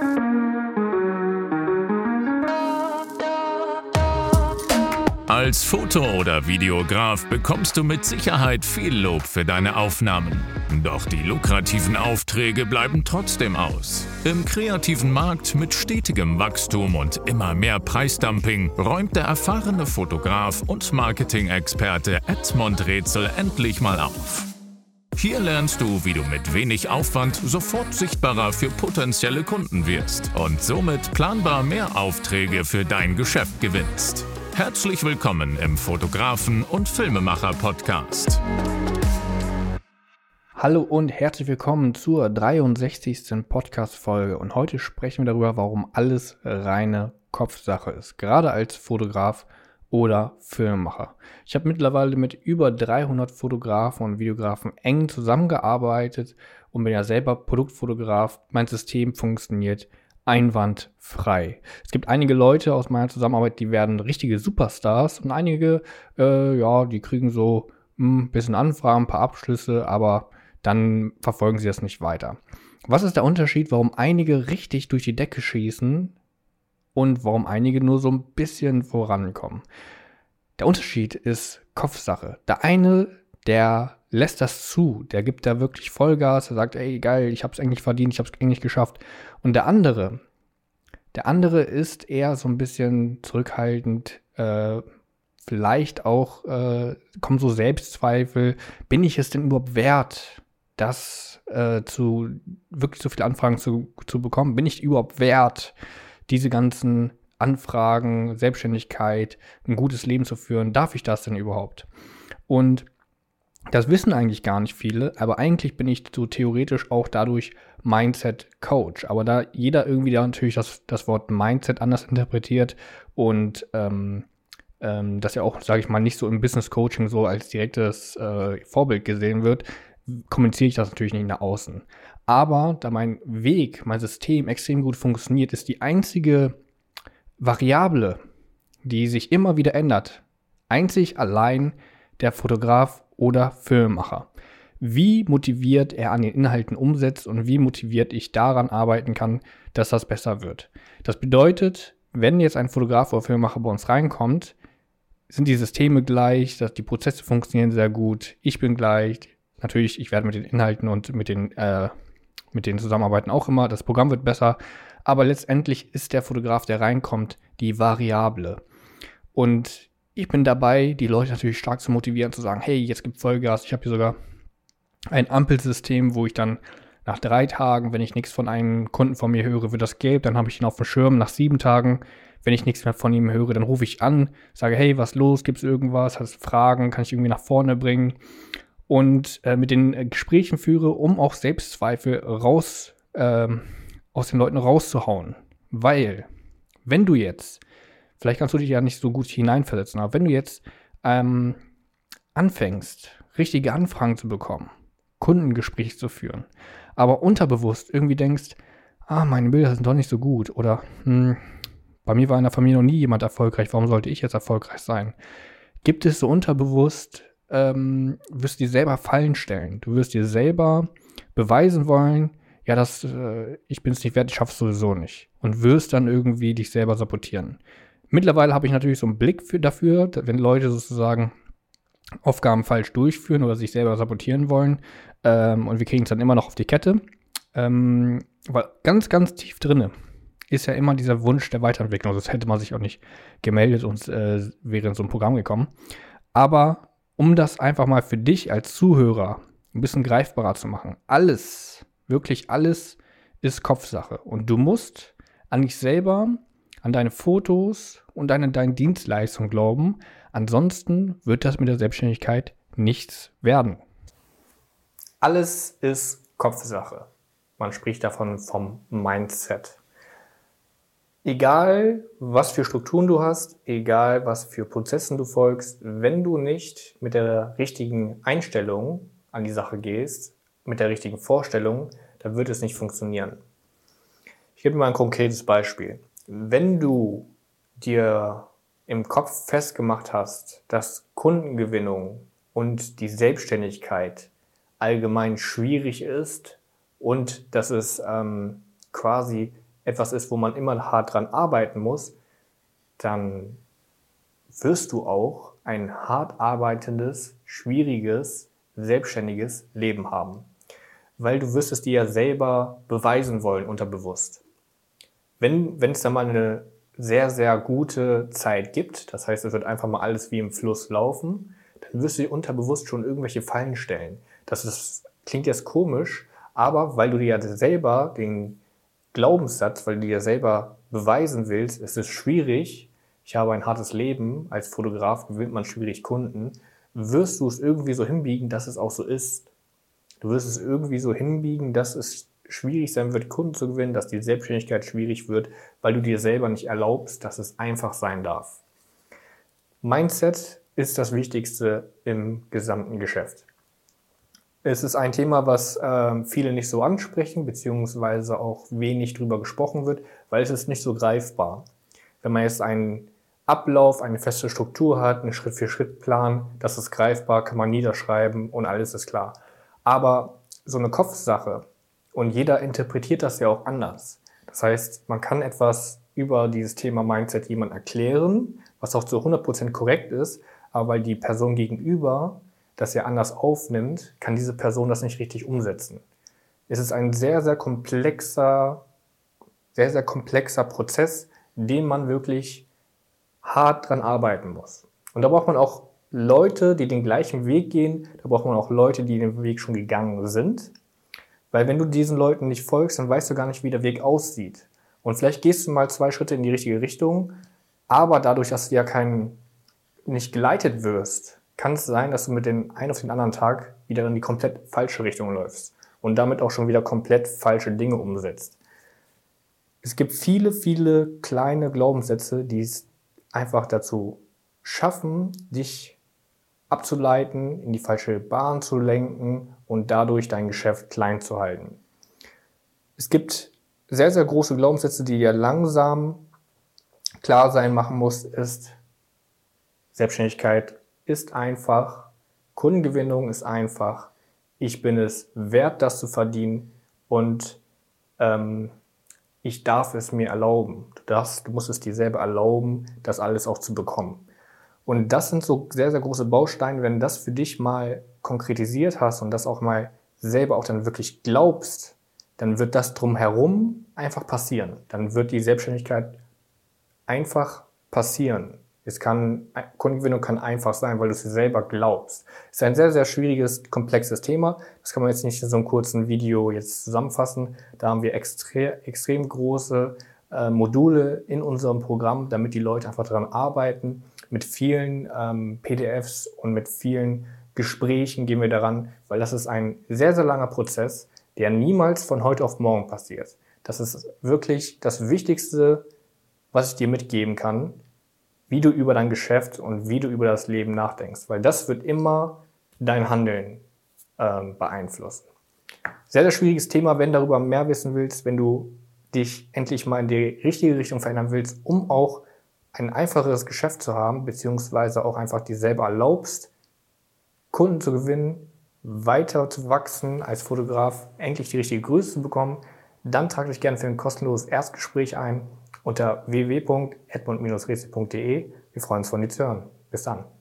Als Foto- oder Videograf bekommst du mit Sicherheit viel Lob für deine Aufnahmen. Doch die lukrativen Aufträge bleiben trotzdem aus. Im kreativen Markt mit stetigem Wachstum und immer mehr Preisdumping räumt der erfahrene Fotograf und Marketing-Experte Edmond Rätsel endlich mal auf. Hier lernst du, wie du mit wenig Aufwand sofort sichtbarer für potenzielle Kunden wirst und somit planbar mehr Aufträge für dein Geschäft gewinnst. Herzlich willkommen im Fotografen- und Filmemacher-Podcast. Hallo und herzlich willkommen zur 63. Podcast-Folge. Und heute sprechen wir darüber, warum alles reine Kopfsache ist, gerade als Fotograf oder Filmemacher. Ich habe mittlerweile mit über 300 Fotografen und Videografen eng zusammengearbeitet und bin ja selber Produktfotograf. Mein System funktioniert einwandfrei. Es gibt einige Leute aus meiner Zusammenarbeit, die werden richtige Superstars und einige, die kriegen so ein bisschen Anfragen, ein paar Abschlüsse, aber dann verfolgen sie das nicht weiter. Was ist der Unterschied, warum einige richtig durch die Decke schießen und warum einige nur so ein bisschen vorankommen? Der Unterschied ist Kopfsache. Der eine, der lässt das zu, der gibt da wirklich Vollgas, der sagt, ey, geil, ich hab's eigentlich verdient, ich hab's eigentlich geschafft. Und der andere ist eher so ein bisschen zurückhaltend, vielleicht auch kommen so Selbstzweifel, bin ich es denn überhaupt wert, das wirklich so viele Anfragen zu bekommen? Bin ich überhaupt wert, diese ganzen Anfragen, Selbstständigkeit, ein gutes Leben zu führen? Darf ich das denn überhaupt? Und das wissen eigentlich gar nicht viele, aber eigentlich bin ich so theoretisch auch dadurch Mindset-Coach. Aber da jeder irgendwie da natürlich das Wort Mindset anders interpretiert und das ja auch, sage ich mal, nicht so im Business-Coaching so als direktes Vorbild gesehen wird, kommuniziere ich das natürlich nicht nach außen. Aber da mein System extrem gut funktioniert, ist die einzige Variable, die sich immer wieder ändert, einzig allein der Fotograf oder Filmemacher. Wie motiviert er an den Inhalten umsetzt und wie motiviert ich daran arbeiten kann, dass das besser wird. Das bedeutet, wenn jetzt ein Fotograf oder Filmemacher bei uns reinkommt, sind die Systeme gleich, die Prozesse funktionieren sehr gut, ich bin gleich, natürlich, ich werde mit den Inhalten und mit den Zusammenarbeiten auch immer, das Programm wird besser, aber letztendlich ist der Fotograf, der reinkommt, die Variable. Und ich bin dabei, die Leute natürlich stark zu motivieren, zu sagen, hey, jetzt gibt Vollgas. Ich habe hier sogar ein Ampelsystem, wo ich dann nach 3 Tagen, wenn ich nichts von einem Kunden von mir höre, wird das gelb, dann habe ich ihn auf dem Schirm. Nach 7 Tagen, wenn ich nichts mehr von ihm höre, dann rufe ich an, sage, hey, was los, gibt es irgendwas, hast du Fragen, kann ich irgendwie nach vorne bringen? Und mit den Gesprächen führe, um auch Selbstzweifel aus den Leuten rauszuhauen. Weil, wenn du jetzt, vielleicht kannst du dich ja nicht so gut hineinversetzen, aber wenn du jetzt anfängst, richtige Anfragen zu bekommen, Kundengespräche zu führen, aber unterbewusst irgendwie denkst, meine Bilder sind doch nicht so gut oder bei mir war in der Familie noch nie jemand erfolgreich, warum sollte ich jetzt erfolgreich sein? Gibt es so unterbewusst, wirst du dir selber Fallen stellen. Du wirst dir selber beweisen wollen, ja, ich bin es nicht wert, ich schaffe es sowieso nicht. Und wirst dann irgendwie dich selber sabotieren. Mittlerweile habe ich natürlich so einen Blick dafür, wenn Leute sozusagen Aufgaben falsch durchführen oder sich selber sabotieren wollen. Und wir kriegen es dann immer noch auf die Kette. Weil ganz, ganz tief drinne ist ja immer dieser Wunsch der Weiterentwicklung. Sonst hätte man sich auch nicht gemeldet und wäre in so ein Programm gekommen. Aber um das einfach mal für dich als Zuhörer ein bisschen greifbarer zu machen, alles, wirklich alles ist Kopfsache. Und du musst an dich selber, an deine Fotos und deine Dienstleistung glauben. Ansonsten wird das mit der Selbstständigkeit nichts werden. Alles ist Kopfsache. Man spricht davon vom Mindset. Egal, was für Strukturen du hast, egal, was für Prozessen du folgst, wenn du nicht mit der richtigen Einstellung an die Sache gehst, mit der richtigen Vorstellung, dann wird es nicht funktionieren. Ich gebe dir mal ein konkretes Beispiel. Wenn du dir im Kopf festgemacht hast, dass Kundengewinnung und die Selbstständigkeit allgemein schwierig ist und dass es quasi etwas ist, wo man immer hart dran arbeiten muss, dann wirst du auch ein hart arbeitendes, schwieriges, selbstständiges Leben haben. Weil du wirst es dir ja selber beweisen wollen, unterbewusst. Wenn es dann mal eine sehr, sehr gute Zeit gibt, das heißt, es wird einfach mal alles wie im Fluss laufen, dann wirst du dir unterbewusst schon irgendwelche Fallen stellen. Klingt jetzt komisch, aber weil du dir ja selber den Glaubenssatz, weil du dir selber beweisen willst, es ist schwierig, ich habe ein hartes Leben, als Fotograf gewinnt man schwierig Kunden, wirst du es irgendwie so hinbiegen, dass es auch so ist. Du wirst es irgendwie so hinbiegen, dass es schwierig sein wird, Kunden zu gewinnen, dass die Selbstständigkeit schwierig wird, weil du dir selber nicht erlaubst, dass es einfach sein darf. Mindset ist das Wichtigste im gesamten Geschäft. Es ist ein Thema, was viele nicht so ansprechen, beziehungsweise auch wenig drüber gesprochen wird, weil es ist nicht so greifbar. Wenn man jetzt einen Ablauf, eine feste Struktur hat, einen Schritt-für-Schritt-Plan, das ist greifbar, kann man niederschreiben und alles ist klar. Aber so eine Kopfsache, und jeder interpretiert das ja auch anders. Das heißt, man kann etwas über dieses Thema Mindset jemandem erklären, was auch zu 100% korrekt ist, aber weil die Person gegenüber das ja anders aufnimmt, kann diese Person das nicht richtig umsetzen. Es ist ein sehr, sehr komplexer Prozess, den man wirklich hart dran arbeiten muss. Und da braucht man auch Leute, die den gleichen Weg gehen, da braucht man auch Leute, die den Weg schon gegangen sind. Weil wenn du diesen Leuten nicht folgst, dann weißt du gar nicht, wie der Weg aussieht. Und vielleicht gehst du mal 2 Schritte in die richtige Richtung, aber dadurch, dass du ja nicht geleitet wirst, kann es sein, dass du mit dem einen auf den anderen Tag wieder in die komplett falsche Richtung läufst und damit auch schon wieder komplett falsche Dinge umsetzt. Es gibt viele, viele kleine Glaubenssätze, die es einfach dazu schaffen, dich abzuleiten, in die falsche Bahn zu lenken und dadurch dein Geschäft klein zu halten. Es gibt sehr, sehr große Glaubenssätze, die dir langsam klar sein machen muss, ist Selbstständigkeit ist einfach, Kundengewinnung ist einfach, ich bin es wert, das zu verdienen und ich darf es mir erlauben. Du musst es dir selber erlauben, das alles auch zu bekommen. Und das sind so sehr, sehr große Bausteine, wenn du das für dich mal konkretisiert hast und das auch mal selber auch dann wirklich glaubst, dann wird das drumherum einfach passieren. Dann wird die Selbstständigkeit einfach passieren. Kundengewinnung kann einfach sein, weil du es dir selber glaubst. Es ist ein sehr, sehr schwieriges, komplexes Thema. Das kann man jetzt nicht in so einem kurzen Video jetzt zusammenfassen. Da haben wir extrem große Module in unserem Programm, damit die Leute einfach daran arbeiten. Mit vielen PDFs und mit vielen Gesprächen gehen wir daran, weil das ist ein sehr, sehr langer Prozess, der niemals von heute auf morgen passiert. Das ist wirklich das Wichtigste, was ich dir mitgeben kann, wie du über dein Geschäft und wie du über das Leben nachdenkst, weil das wird immer dein Handeln beeinflussen. Sehr, sehr schwieriges Thema, wenn du darüber mehr wissen willst, wenn du dich endlich mal in die richtige Richtung verändern willst, um auch ein einfacheres Geschäft zu haben, beziehungsweise auch einfach dir selber erlaubst, Kunden zu gewinnen, weiter zu wachsen als Fotograf, endlich die richtige Größe zu bekommen, dann trag dich gerne für ein kostenloses Erstgespräch ein unter www.edmund-rätsel.de. Wir freuen uns von dir zu hören. Bis dann.